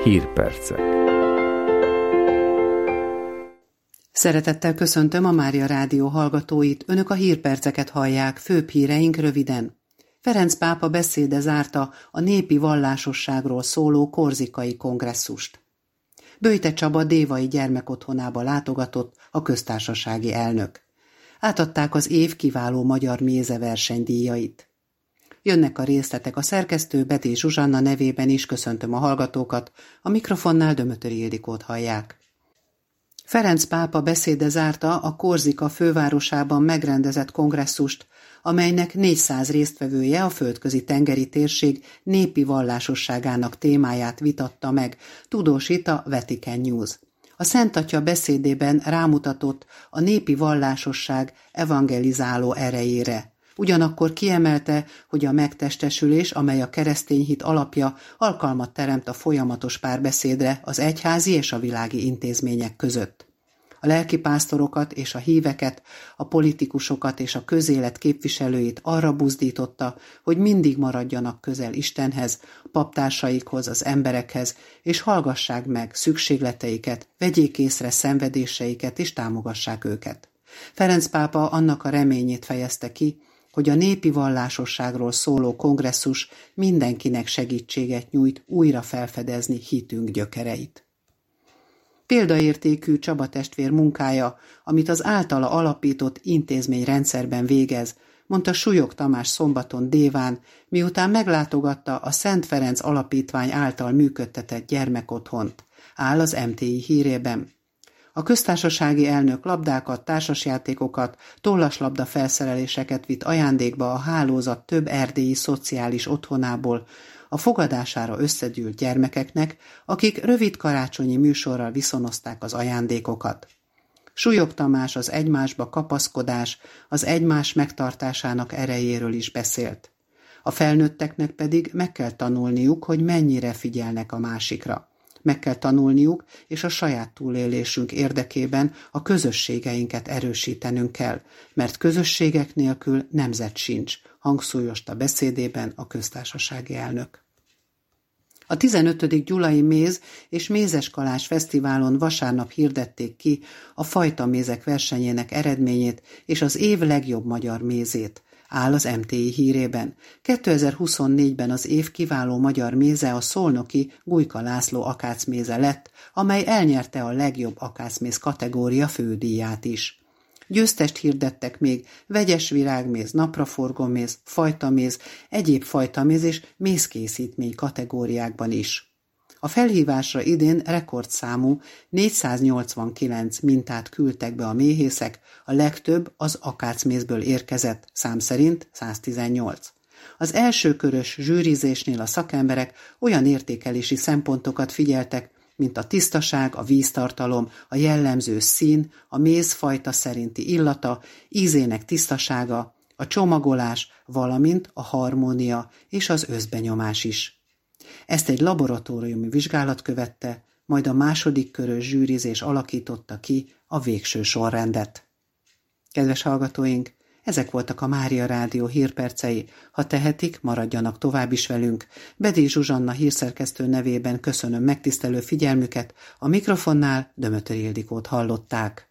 Hírpercek. Szeretettel köszöntöm a Mária Rádió hallgatóit, önök a hírperceket hallják, főbb híreink röviden. Ferenc pápa beszéde zárta a népi vallásosságról szóló korzikai kongresszust. Böjte Csaba dévai gyermekotthonába látogatott a köztársasági elnök. Átadták az év kiváló magyar méze versenydíjait. Jönnek a részletek, a szerkesztő Betty Zsuzsanna nevében is köszöntöm a hallgatókat, a mikrofonnál Dömötöri Ildikót hallják. Ferenc pápa beszéde zárta a Korzika fővárosában megrendezett kongresszust, amelynek 400 résztvevője a földközi tengeri térség népi vallásosságának témáját vitatta meg, tudósít a Vatican News. A Szent Atya beszédében rámutatott a népi vallásosság evangelizáló erejére. Ugyanakkor kiemelte, hogy a megtestesülés, amely a keresztény hit alapja, alkalmat teremt a folyamatos párbeszédre az egyházi és a világi intézmények között. A lelkipásztorokat és a híveket, a politikusokat és a közélet képviselőit arra buzdította, hogy mindig maradjanak közel Istenhez, a paptársaikhoz, az emberekhez, és hallgassák meg szükségleteiket, vegyék észre szenvedéseiket és támogassák őket. Ferenc pápa annak a reményét fejezte ki, hogy a népi vallásosságról szóló kongresszus mindenkinek segítséget nyújt újra felfedezni hitünk gyökereit. Példaértékű Csaba testvér munkája, amit az általa alapított intézményrendszerben végez, mondta Súlyog Tamás szombaton Déván, miután meglátogatta a Szent Ferenc Alapítvány által működtetett gyermekotthont, áll az MTI hírében. A köztársasági elnök labdákat, társasjátékokat, tollaslabda felszereléseket vitt ajándékba a hálózat több erdélyi szociális otthonából, a fogadására összegyűlt gyermekeknek, akik rövid karácsonyi műsorral viszonozták az ajándékokat. Súlyog Tamás az egymásba kapaszkodás, az egymás megtartásának erejéről is beszélt. A felnőtteknek pedig meg kell tanulniuk, hogy mennyire figyelnek a másikra. Meg kell tanulniuk, és a saját túlélésünk érdekében a közösségeinket erősítenünk kell, mert közösségek nélkül nemzet sincs, hangsúlyozta beszédében a köztársasági elnök. A 15. Gyulai Méz és Mézeskalás Fesztiválon vasárnap hirdették ki a fajtamézek versenyének eredményét és az év legjobb magyar mézét, áll az MTI hírében. 2024-ben az év kiváló magyar méze a szolnoki Gujka László akácméze lett, amely elnyerte a legjobb akácméz kategória fődíját is. Győztest hirdettek még vegyes virágméz, napraforgó méz, fajtaméz, egyéb fajtaméz és mézkészítmény kategóriákban is. A felhívásra idén rekordszámú 489 mintát küldtek be a méhészek, a legtöbb az akácmézből érkezett, szám szerint 118. Az első körös zsűrizésnél a szakemberek olyan értékelési szempontokat figyeltek, mint a tisztaság, a víztartalom, a jellemző szín, a mézfajta szerinti illata, ízének tisztasága, a csomagolás, valamint a harmónia és az összbenyomás is. Ezt egy laboratóriumi vizsgálat követte, majd a második körös zsűrizés alakította ki a végső sorrendet. Kedves hallgatóink, ezek voltak a Mária Rádió hírpercei. Ha tehetik, maradjanak tovább is velünk. Betty Zsuzsanna hírszerkesztő nevében köszönöm megtisztelő figyelmüket, a mikrofonnál Dömötöri Ildikót hallották.